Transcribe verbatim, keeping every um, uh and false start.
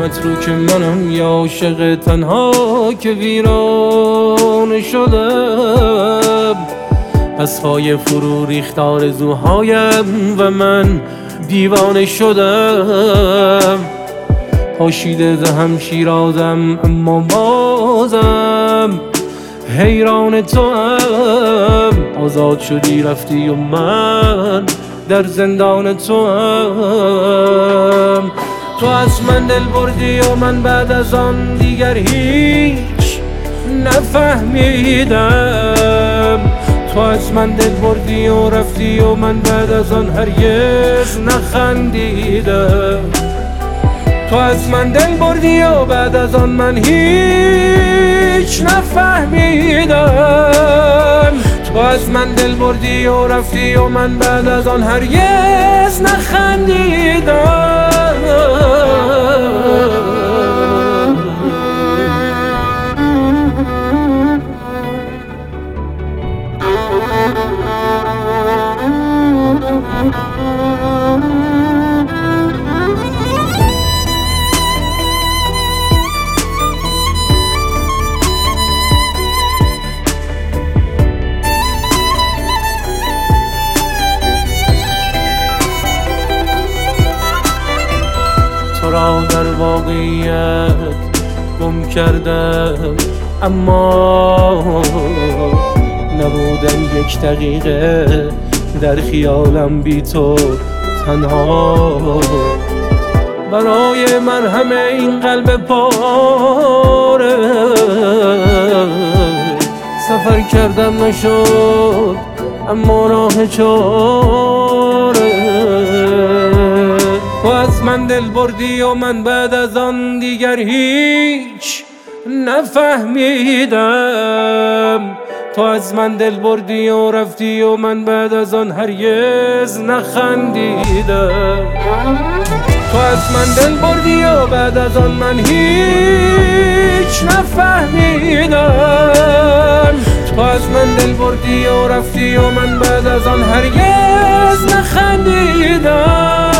متروک منم یا عاشق تنها که ویران شدم، از پای فرو ریخت آرزوهایم و من دیوانه شدم. پاشیده زهم شیرازم اما بازم حیران تو هم. آزاد شدی رفتی و من در زندان تو هم. تو از من دل بردی و من بعد از آن دیگر هیچ نفهمیدم. تو از من دل بردی و رفتی و من بعد از آن هرگز نخندیدم. تو از من دل بردی و بعد از آن من هیچ نفهمیدم. تو از من دل بردی و رفتی و من بعد از آن هرگز نخندیدم. تو را در واقعیت گم کردم، اما نبودم یک دقیقه در خیالم بی تو تنها. برای مرهم این قلب پاره سفر کردم نشد اما راه چاره. تو از من دل بردی و من بعد از آن دیگر هیچ نفهمیدم. تو از من دل بردی و رفتی و من بعد از آن هرگز نخندیدم. تو از من دل بردی و بعد از آن من هیچ نفهمیدم. تو از من دل بردی و رفتی و من بعد از آن هرگز نخندیدم.